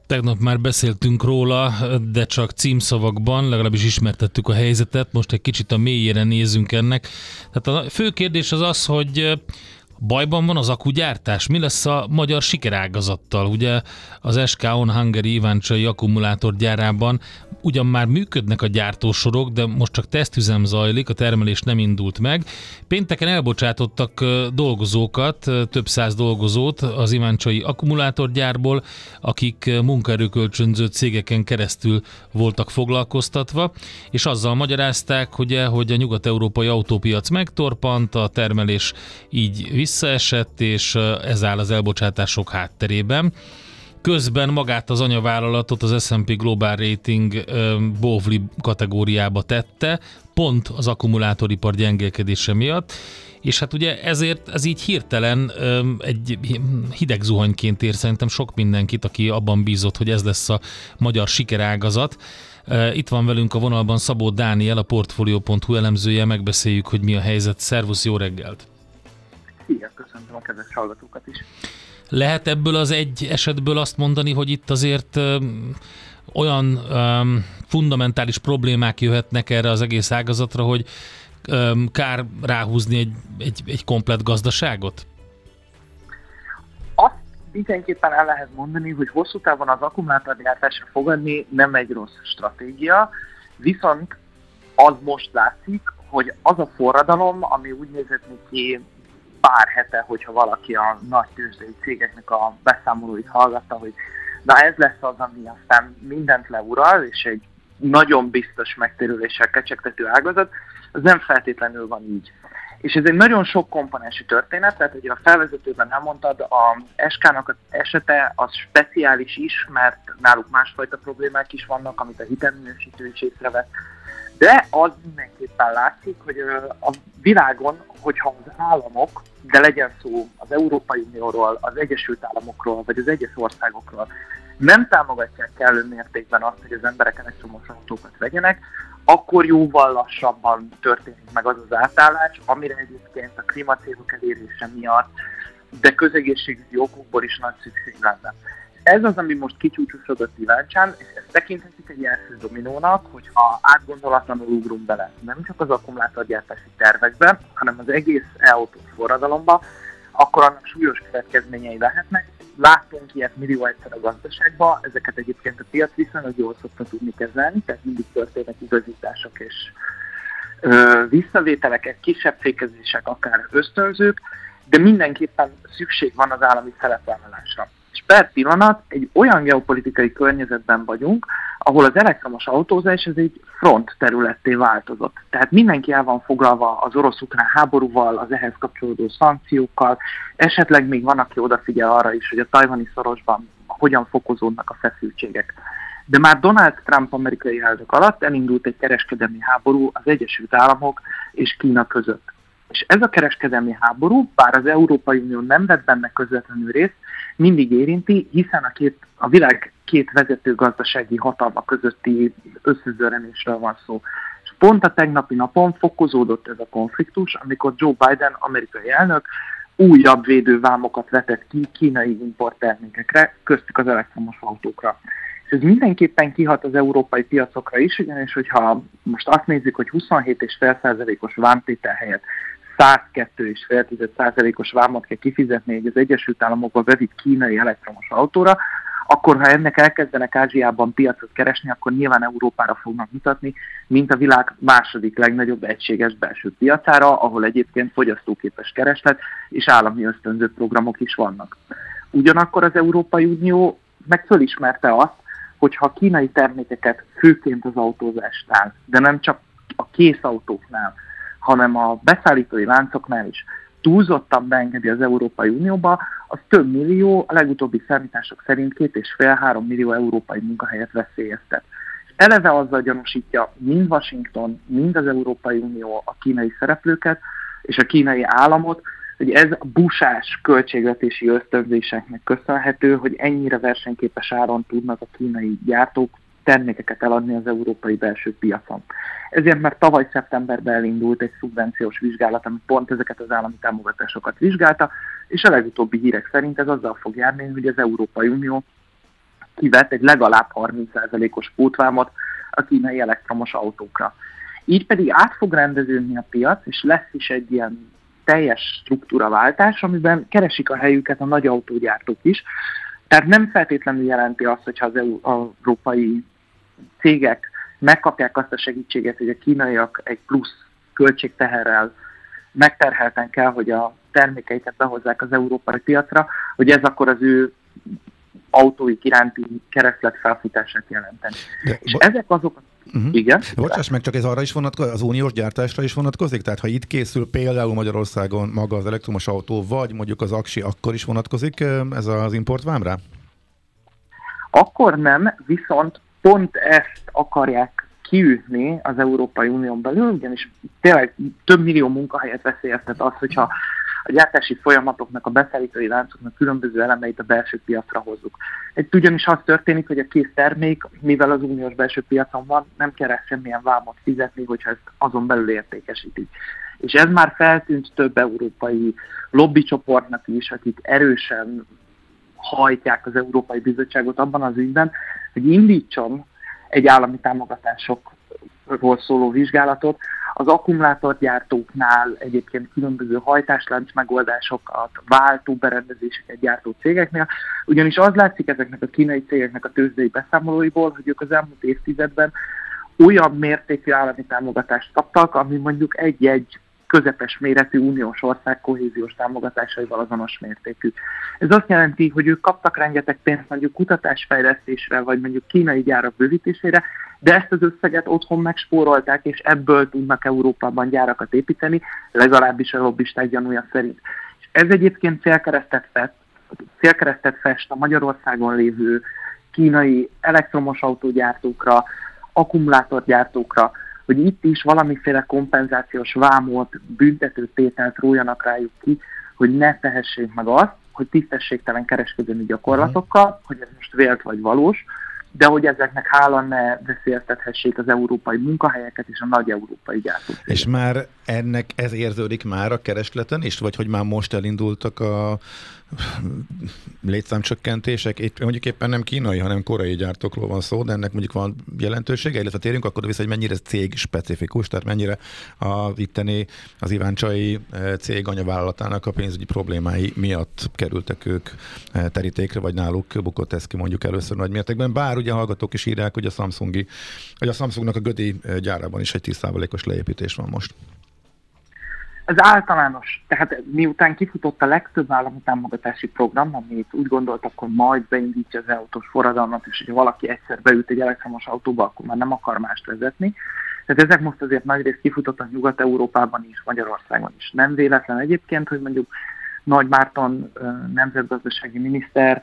Tegnap már beszéltünk róla, de csak címszavakban, legalábbis ismertettük a helyzetet, most egy kicsit a mélyére nézünk ennek. Tehát a fő kérdés az az, hogy bajban van az akkugyártás? Mi lesz a magyar sikerágazattal? Ugye az SK On Hungary Iváncsai akkumulátorgyárában ugyan már működnek a gyártósorok, de most csak tesztüzem zajlik, a termelés nem indult meg. Pénteken elbocsátottak dolgozókat, több száz dolgozót az Iváncsai akkumulátorgyárból, akik munkaerőkölcsönző cégeken keresztül voltak foglalkoztatva, és azzal magyarázták, ugye, hogy a nyugat-európai autópiac megtorpant, a termelés így visszaesett, és ez áll az elbocsátások hátterében. Közben magát az anyavállalatot az S&P Global Rating Bovli kategóriába tette, pont az akkumulátoripar gyengélkedése miatt, és hát ugye ezért ez így hirtelen egy hideg zuhanyként ér szerintem sok mindenkit, aki abban bízott, hogy ez lesz a magyar sikerágazat. Itt van velünk a vonalban Szabó Dániel, a Portfolio.hu elemzője, megbeszéljük, hogy mi a helyzet. Szervusz, jó reggelt! Szia, köszöntöm a kedves hallgatókat is! Lehet ebből az egy esetből azt mondani, hogy itt azért olyan fundamentális problémák jöhetnek erre az egész ágazatra, hogy kár ráhúzni egy komplett gazdaságot? Azt mindenképpen el lehet mondani, hogy hosszú távon az akkumulátorgyártásra fogadni nem egy rossz stratégia, viszont az most látszik, hogy az a forradalom, ami úgy nézett ki pár hete, hogyha valaki a nagy tőzsdei cégeknek a beszámolóit hallgatta, hogy na ez lesz az, ami aztán mindent leural, és egy nagyon biztos megtérüléssel kecsegtető ágazat, az nem feltétlenül van így. És ez egy nagyon sok komponensű történet, tehát hogy a felvezetőben elmondtad, a SK-nak az esete az speciális is, mert náluk másfajta problémák is vannak, amit a hitelminősítő is észrevett. De az mindenképpen látszik, hogy a világon, hogyha az államok, de legyen szó az Európai Unióról, az Egyesült Államokról, vagy az egyes országokról, nem támogatják kellő mértékben azt, hogy az emberek elektromos autókat vegyenek, akkor jóval lassabban történik meg az az átállás, amire egyébként a klímacélok elérése miatt, de közegészségügyi okokból is nagy szükség lenne. Ez az, ami most kicsúcsosodott Iváncsán, és ezt tekinthetik egy első dominónak, hogyha átgondolatlanul ugrunk bele nem csak az akkumulátorgyártási tervekbe, hanem az egész e-autós forradalomba, akkor annak súlyos következményei lehetnek. Láttunk ilyet millió egyszer a gazdaságban, ezeket egyébként a piac viszonylag jól szokta tudni kezelni, tehát mindig történnek igazítások és visszavételek, kisebb fékezések, akár ösztönzők, de mindenképpen szükség van az állami szerepvállalásra. És per pillanat egy olyan geopolitikai környezetben vagyunk, ahol az elektromos autózás ez egy front területté változott. Tehát mindenki el van foglalva az orosz-ukrán háborúval, az ehhez kapcsolódó szankciókkal, esetleg még van, aki odafigyel arra is, hogy a tajvani szorosban hogyan fokozódnak a feszültségek. De már Donald Trump amerikai elnök alatt elindult egy kereskedelmi háború az Egyesült Államok és Kína között. És ez a kereskedelmi háború, bár az Európai Unió nem vett benne közvetlenül részt, mindig érinti, hiszen a világ két vezető gazdasági hatalma közötti összezörrenésről van szó. És pont a tegnapi napon fokozódott ez a konfliktus, amikor Joe Biden, amerikai elnök, újabb védővámokat vetett ki kínai importtermékekre, köztük az elektromos autókra. És ez mindenképpen kihat az európai piacokra is, ugyanis hogyha most azt nézzük, hogy 27,5%-os vámtétel helyett 102,5%-os vámot kell kifizetni egy az Egyesült Államokba bevitt kínai elektromos autóra, akkor ha ennek elkezdenek Ázsiában piacot keresni, akkor nyilván Európára fognak mutatni, mint a világ második legnagyobb egységes belső piacára, ahol egyébként fogyasztóképes kereslet és állami ösztönző programok is vannak. Ugyanakkor az Európai Unió meg fölismerte azt, hogy ha a kínai termékeket főként az autózásnál, de nem csak a készautóknál, hanem a beszállítói láncoknál is túlzottan beengedi az Európai Unióba, az több millió, a legutóbbi számítások szerint 2,5-3 millió európai munkahelyet veszélyeztet. És eleve azzal gyanúsítja mind Washington, mind az Európai Unió a kínai szereplőket és a kínai államot, hogy ez a busás költségvetési ösztönzéseknek köszönhető, hogy ennyire versenyképes áron tudnak a kínai gyártók termékeket eladni az európai belső piacon. Ezért már tavaly szeptemberben elindult egy szubvenciós vizsgálat, ami pont ezeket az állami támogatásokat vizsgálta, és a legutóbbi hírek szerint ez azzal fog járni, hogy az Európai Unió kivett egy legalább 30%-os pótvámot a kínai elektromos autókra. Így pedig át fog rendeződni a piac, és lesz is egy ilyen teljes struktúraváltás, amiben keresik a helyüket a nagy autógyártók is. Tehát nem feltétlenül jelenti azt, hogyha az európai cégek megkapják azt a segítséget, hogy a kínaiak egy plusz költségteherrel megterhelten kell, hogy a termékeiket behozzák az európai piacra, hogy ez akkor az ő autóik iránti kereslet felfutását jelenteni. És ezek azok... Igen. Bocsáss meg, csak ez arra is vonatkozik, az uniós gyártásra is vonatkozik? Tehát ha itt készül például Magyarországon maga az elektromos autó, vagy mondjuk az aksi, akkor is vonatkozik ez az importvámra? Akkor nem, viszont pont ezt akarják kiütni az Európai Unión belül, ugyanis tényleg több millió munkahelyet veszélyeztet az, hogyha a gyártási folyamatoknak, a beszállítói láncoknak különböző elemeit a belső piacra hozzuk. Itt ugyanis az történik, hogy a kész termék, mivel az uniós belső piacon van, nem kell semmilyen vámot fizetni, hogyha ezt azon belül értékesítik. És ez már feltűnt több európai lobbycsoportnak is, akik erősen hajtják az Európai Bizottságot abban az ügyben, hogy indítson egy állami támogatásokról szóló vizsgálatot, az akkumulátorgyártóknál, egyébként különböző hajtáslánc megoldásokat, váltóberendezéseket gyártó cégeknél, ugyanis az látszik ezeknek a kínai cégeknek a tőzsdei beszámolóiból, hogy ők az elmúlt évtizedben olyan mértékű állami támogatást kaptak, ami mondjuk egy-egy közepes méretű uniós ország kohéziós támogatásaival azonos mértékű. Ez azt jelenti, hogy ők kaptak rengeteg pénzt mondjuk kutatásfejlesztésre, vagy mondjuk kínai gyárak bővítésére, de ezt az összeget otthon megspórolták, és ebből tudnak Európában gyárakat építeni, legalábbis a lobbisták gyanúja szerint. És ez egyébként célkeresztet fest a Magyarországon lévő kínai elektromos autógyártókra, akkumulátorgyártókra, hogy itt is valamiféle kompenzációs vámot, büntető tételt rójanak rájuk ki, hogy ne tehessék meg azt, hogy tisztességtelen kereskedelmi gyakorlatokkal, hogy ez most vélt vagy valós, de hogy ezeknek hála ne veszélyeztethessék az európai munkahelyeket és a nagy európai gyártók. És már ennek ez érződik már a keresleten is, vagy hogy már most elindultak a létszámcsökkentések? Itt mondjuk éppen nem kínai, hanem koreai gyártókról van szó, de ennek mondjuk van jelentősége, illetve térjünk akkor vissza, hogy mennyire ez cég specifikus, tehát mennyire az itteni, az iváncsai cég anyavállalatának a pénzügyi problémái miatt kerültek ők terítékre, vagy náluk bukott ez ki mondjuk először nagy mértékben. Bár ugye hallgatók is írják, hogy a Samsungnak a Gödi gyárában is egy 10%-os leépítés van most. Ez általános, tehát miután kifutott a legtöbb állami támogatási program, amit úgy gondoltak, hogy majd beindítja az autós forradalmat, és hogyha valaki egyszer beült egy elektromos autóba, akkor már nem akar mást vezetni. Tehát ezek most azért nagyrészt kifutottak Nyugat-Európában is, Magyarországon is. Nem véletlen egyébként, hogy mondjuk Nagy Márton nemzetgazdasági miniszter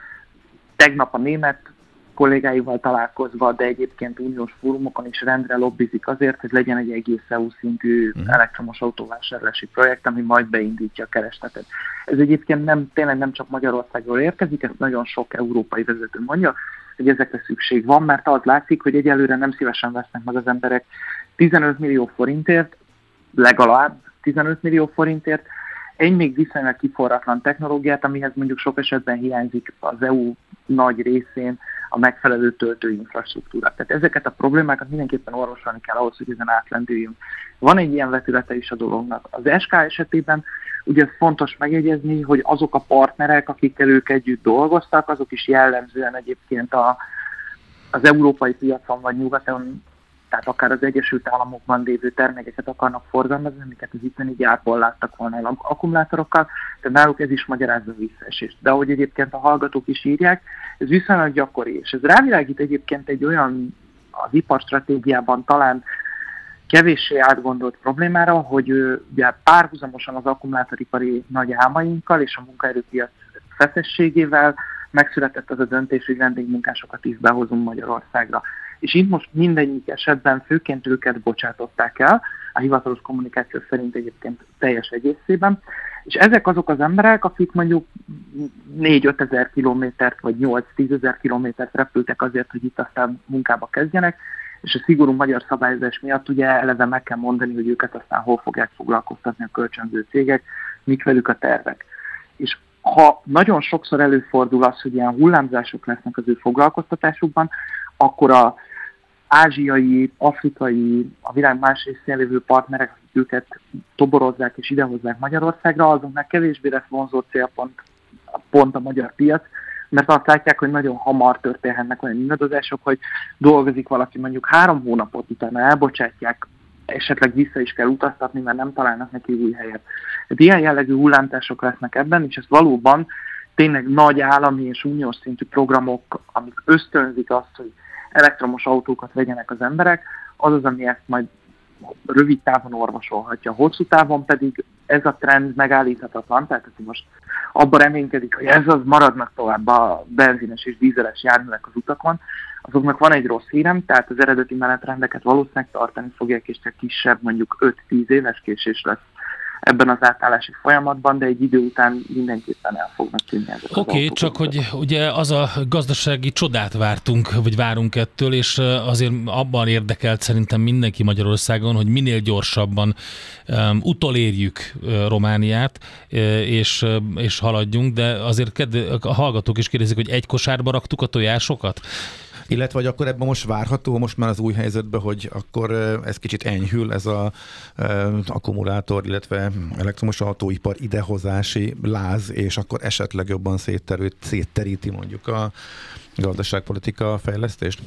tegnap a német kollégáival találkozva, de egyébként uniós fórumokon is rendre lobbizik azért, hogy legyen egy egész EU szintű elektromos autóvásárlási projekt, ami majd beindítja a keresletet. Ez egyébként tényleg nem csak Magyarországról érkezik, ezt nagyon sok európai vezető mondja, hogy ezekre szükség van, mert az látszik, hogy egyelőre nem szívesen vesznek meg az emberek 15 millió forintért, legalább 15 millió forintért, egy még viszonylag kiforratlan technológiát, amihez mondjuk sok esetben hiányzik az EU nagy részén a megfelelő töltőinfrastruktúra. Tehát ezeket a problémákat mindenképpen orvosolni kell ahhoz, hogy ezen átlendüljünk. Van egy ilyen vetülete is a dolognak. Az SK esetében ugye fontos megjegyezni, hogy azok a partnerek, akikkel ők együtt dolgoztak, azok is jellemzően egyébként az európai piacon vagy nyugaton, tehát akár az Egyesült Államokban lévő termékeket akarnak forgalmazni, amiket az itteni gyárból láttak volna akkumulátorokkal, tehát náluk ez is magyarázza visszaesést. De ahogy egyébként a hallgatók is írják, ez viszonylag gyakori, és ez rávilágít egyébként egy olyan az iparstratégiában talán kevéssé átgondolt problémára, hogy ugye párhuzamosan az akkumulátoripari nagy álmainkkal és a munkaerőpiac feszességével megszületett az a döntés, hogy vendégmunkásokat is behozunk Magyarországra. És itt most mindegyik esetben főként őket bocsátották el, a hivatalos kommunikáció szerint egyébként teljes egészében, és ezek azok az emberek, akik mondjuk 4-5 ezer kilométert vagy 8-10 ezer kilométert repültek azért, hogy itt aztán munkába kezdjenek, és a szigorú magyar szabályozás miatt ugye eleve meg kell mondani, hogy őket aztán hol fogják foglalkoztatni a kölcsönző cégek, mik velük a tervek. És ha nagyon sokszor előfordul az, hogy ilyen hullámzások lesznek az ő foglalkoztatásukban, akkor az ázsiai, afrikai, a világ más részén lévő partnerek, akik őket toborozzák és idehozzák Magyarországra, azoknak kevésbé lesz vonzó célpont a magyar piac, mert azt látják, hogy nagyon hamar történhetnek olyan ingadozások, hogy dolgozik valaki mondjuk 3 hónapot, utána elbocsátják, esetleg vissza is kell utaztatni, mert nem találnak neki új helyet. Tehát ilyen jellegű hullámtások lesznek ebben, és ez valóban tényleg nagy állami és uniós szintű programok, amik ösztönzik azt, hogy elektromos autókat vegyenek az emberek, az, ami ezt majd rövid távon orvosolhatja. Hosszú távon pedig ez a trend megállíthatatlan, tehát aki most abban reménykedik, hogy ez az maradnak tovább a benzines és dízeles járművek az utakon, azoknak van egy rossz hírem, tehát az eredeti menetrendeket valószínűleg tartani fogják, és csak kisebb, mondjuk 5-10 éves késés lesz ebben az átállási folyamatban, de egy idő után mindenképpen el fognak tűnni ezek az Oké, csak hogy ugye az a gazdasági csodát várunk ettől, és azért abban érdekelt szerintem mindenki Magyarországon, hogy minél gyorsabban utolérjük Romániát, és haladjunk, de azért a hallgatók is kérdezik, hogy egy kosárba raktuk a tojásokat? Illetve, hogy akkor ebben most várható, most már az új helyzetben, hogy akkor ez kicsit enyhül, ez az akkumulátor, illetve elektromos autóipar idehozási láz, és akkor esetleg jobban szétteríti mondjuk a gazdaságpolitika fejlesztést?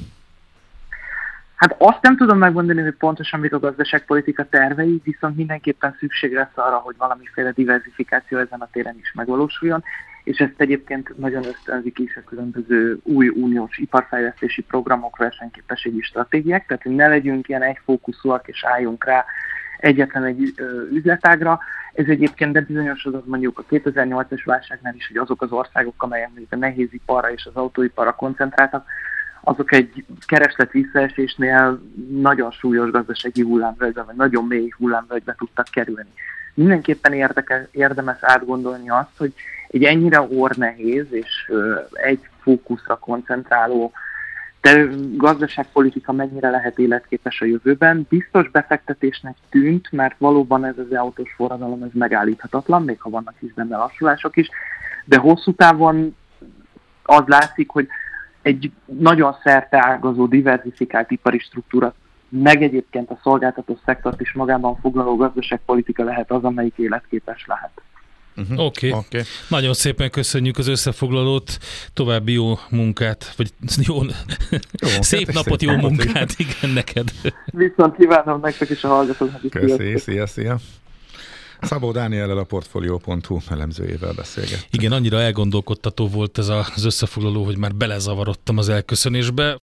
Hát azt nem tudom megmondani, hogy pontosan mik a gazdaságpolitika tervei, viszont mindenképpen szükség lesz arra, hogy valamiféle diversifikáció ezen a téren is megvalósuljon, és ezt egyébként nagyon ösztönzik is a különböző új uniós iparfejlesztési programok, versenyképességi stratégiák, tehát hogy ne legyünk ilyen egyfókuszúak és álljunk rá egyetlen egy üzletágra. Ez egyébként bebizonyosodott mondjuk a 2008-as válságnál is, hogy azok az országok, amelyek mondjuk a nehéziparra és az autóiparra koncentráltak, azok egy kereslet visszaesésnél nagyon súlyos gazdasági hullámvölgybe, vagy nagyon mély hullámvölgybe tudtak kerülni. Mindenképpen érdemes átgondolni azt, hogy egy ennyire orrnehéz és egy fókuszra koncentráló gazdaságpolitika mennyire lehet életképes a jövőben. Biztos befektetésnek tűnt, mert valóban ez az autós forradalom ez megállíthatatlan, még ha vannak is benne lassulások is, de hosszú távon az látszik, hogy egy nagyon szerteágazó, diversifikált ipari struktúra, meg egyébként a szolgáltató szektort is magában foglaló gazdaságpolitika lehet az, amelyik életképes lehet. Oké. Nagyon szépen köszönjük az összefoglalót, további jó munkát, vagy szép napot, jó munkát, igen, neked. Viszont kívánom nektek is a hallgatóknak is. Köszi, szia. Szabó Dániellel, a Portfolio.hu elemzőjével beszélgettünk. Igen, annyira elgondolkodtató volt ez az összefoglaló, hogy már belezavarodtam az elköszönésbe.